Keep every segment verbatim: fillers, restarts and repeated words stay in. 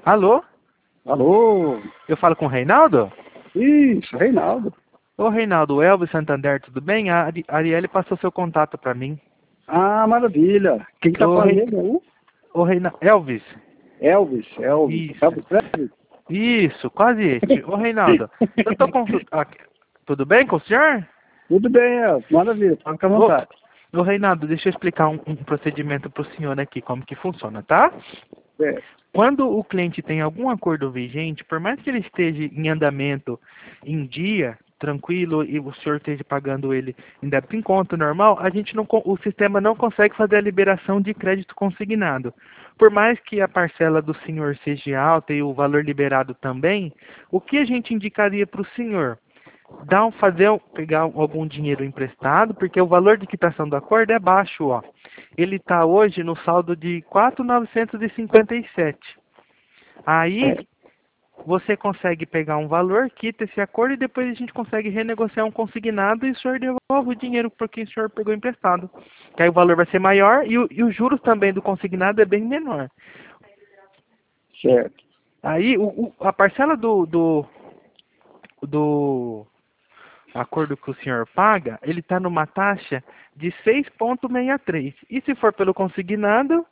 Alô? Alô? Eu falo com o Reinaldo? Isso, Reinaldo. Ô Reinaldo, Elvis Santander, tudo bem? A Ari- Arielle passou seu contato pra mim. Ah, maravilha. Quem que tá Ô, falando Rei... mesmo aí? Ô Reina... Elvis? Elvis, Elvis. Isso. Elvis Presley? Isso, quase este. Ô Reinaldo, eu tô com... aqui- Tudo bem com o senhor? Tudo bem, Elvis. Maravilha, pode ficar à Ô, vontade. ô Reinaldo, deixa eu explicar um, um procedimento pro senhor aqui, como que funciona, tá? Certo. Quando o cliente tem algum acordo vigente, por mais que ele esteja em andamento em dia, tranquilo, e o senhor esteja pagando ele em débito em conta normal, a gente não, con- o sistema não consegue fazer a liberação de crédito consignado. Por mais que a parcela do senhor seja alta e o valor liberado também, o que a gente indicaria para o senhor? Dar um, fazer, um- pegar algum dinheiro emprestado, porque o valor de quitação do acordo é baixo, ó. Ele está hoje no saldo de quatro mil novecentos e cinquenta e sete. Aí É, você consegue pegar um valor, quita esse acordo e depois a gente consegue renegociar um consignado e o senhor devolve o dinheiro porque o senhor pegou emprestado. Que aí o valor vai ser maior e, o- e os juros também do consignado é bem menor. certo. Aí o, o- a parcela do, do, do acordo que o senhor paga, ele está numa taxa de seis vírgula sessenta e três. E se for pelo consignado,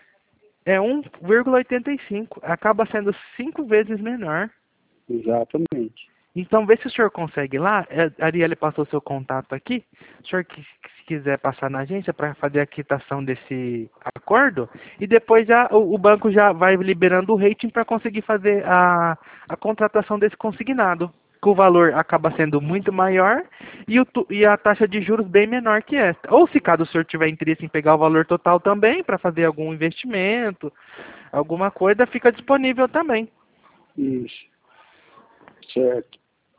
é um vírgula oitenta e cinco. Acaba sendo cinco vezes menor. Exatamente. Então, vê se o senhor consegue lá. É, a Arielle passou seu contato aqui. O senhor, que, se quiser passar na agência para fazer a quitação desse acordo, e depois já o, o banco já vai liberando o rating para conseguir fazer a, a contratação desse consignado. Que o valor acaba sendo muito maior e, o, tu- e a taxa de juros bem menor que esta. Ou se caso o senhor tiver interesse em pegar o valor total também, para fazer algum investimento, alguma coisa, fica disponível também. Isso. Certo.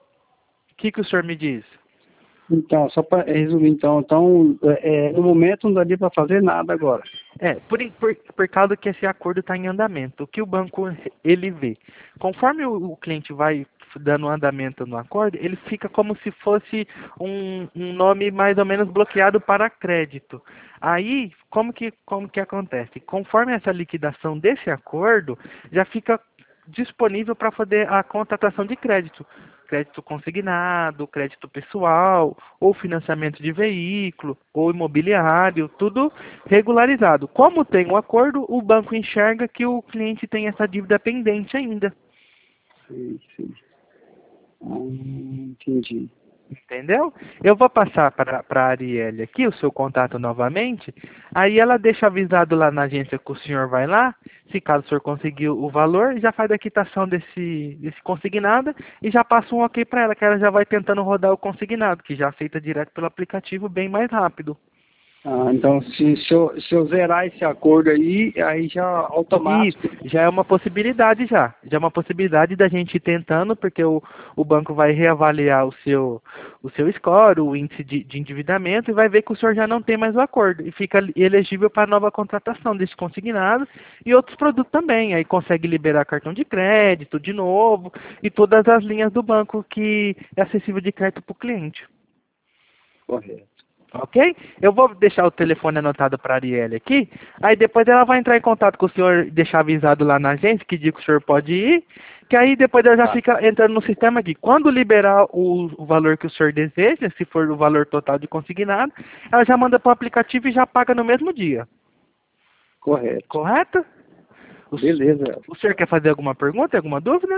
O que, que o senhor me diz? Então, só para resumir, então, então é, é, no momento não daria para fazer nada agora. É, por, in- por, por causa que esse acordo está em andamento, o que o banco ele vê? Conforme o, o cliente vai dando andamento no acordo, ele fica como se fosse um, um nome mais ou menos bloqueado para crédito. Aí, como que, como que acontece? Conforme essa liquidação desse acordo, já fica disponível para fazer a contratação de crédito. Crédito consignado, crédito pessoal, ou financiamento de veículo, ou imobiliário, tudo regularizado. Como tem um acordo, o banco enxerga que o cliente tem essa dívida pendente ainda. Sim, sim. Ah, entendi. Entendeu? Eu vou passar para a Arielle aqui o seu contato novamente. Aí ela deixa avisado lá na agência que o senhor vai lá. Se caso o senhor conseguir o valor, já faz a quitação desse, desse consignado e já passa um ok para ela, que ela já vai tentando rodar o consignado, que já aceita direto pelo aplicativo bem mais rápido. Ah, então, se, se, eu, se eu zerar esse acordo aí, aí já Isso, automático. já é uma possibilidade já. Já é uma possibilidade da gente ir tentando, porque o, o banco vai reavaliar o seu, o seu score, o índice de, de endividamento, e vai ver que o senhor já não tem mais o acordo. E fica elegível para nova contratação desse consignado e outros produtos também. Aí consegue liberar cartão de crédito de novo e todas as linhas do banco que é acessível de crédito para o cliente. Correto. Ok? Eu vou deixar o telefone anotado para a Arielle aqui. Aí depois ela vai entrar em contato com o senhor, deixar avisado lá na agência, que dia que o senhor pode ir. Que aí depois ela já Tá. fica entrando no sistema aqui. Quando liberar o, o valor que o senhor deseja, se for o valor total de consignado, ela já manda para o aplicativo e já paga no mesmo dia. Correto. Correto? O, s- Beleza. o senhor quer fazer alguma pergunta, alguma dúvida?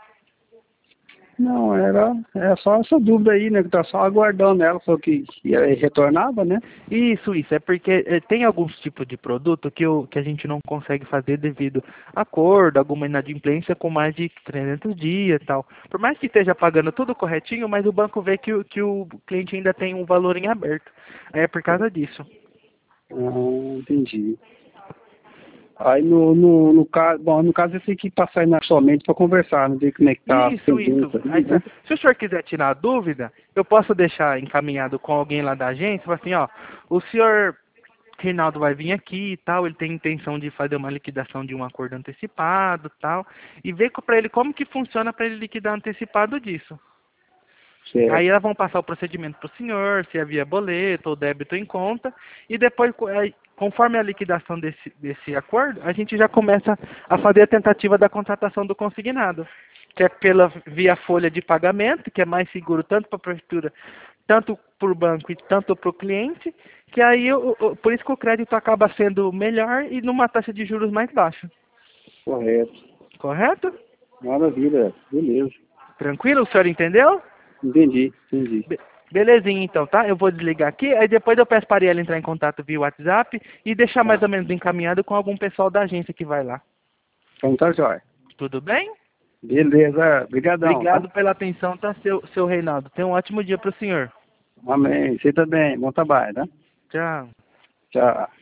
Não, era, era só essa dúvida aí, né? Que tá só aguardando ela, falou que ia, retornava, né? Isso, isso. É porque eh, tem alguns tipos de produto que, o, que a gente não consegue fazer devido a acordo, alguma inadimplência com mais de trezentos dias e tal. Por mais que esteja pagando tudo corretinho, mas o banco vê que, o- que o cliente ainda tem um valor em aberto. É por causa disso. Ah, entendi. Aí no, no, no caso, bom, no caso eu tenho que passar aí na sua mente para conversar, né? Ver como é que tá as Isso, isso. pendências Aí, aí, se, né? se o senhor quiser tirar a dúvida, eu posso deixar encaminhado com alguém lá da agência, falar assim, ó, o senhor Reinaldo vai vir aqui e tal, ele tem intenção de fazer uma liquidação de um acordo antecipado e tal, e ver para ele como que funciona para ele liquidar antecipado disso. Aí Certo. elas vão passar o procedimento para o senhor, se havia boleto ou débito em conta, e depois, co- aí, conforme a liquidação desse, desse acordo, a gente já começa a fazer a tentativa da contratação do consignado, que é pela via folha de pagamento, que é mais seguro tanto para a prefeitura, tanto para o banco e tanto para o cliente, que aí, o, o, por isso que o crédito acaba sendo melhor e numa taxa de juros mais baixa. Correto. Correto? Maravilha, beleza. Tranquilo? O senhor entendeu? Entendi, entendi. Be belezinha, então, tá? Eu vou desligar aqui, aí depois eu peço para a Ariela entrar em contato via WhatsApp e deixar mais Tá. ou menos encaminhado com algum pessoal da agência que vai lá. Então tá jóia. Tudo bem? Beleza, obrigadão. Obrigado Tá? pela atenção, tá, seu, seu Reinaldo? Tenha um ótimo dia para o senhor. Amém. Você também. Bom trabalho, tá? Tchau. Tchau.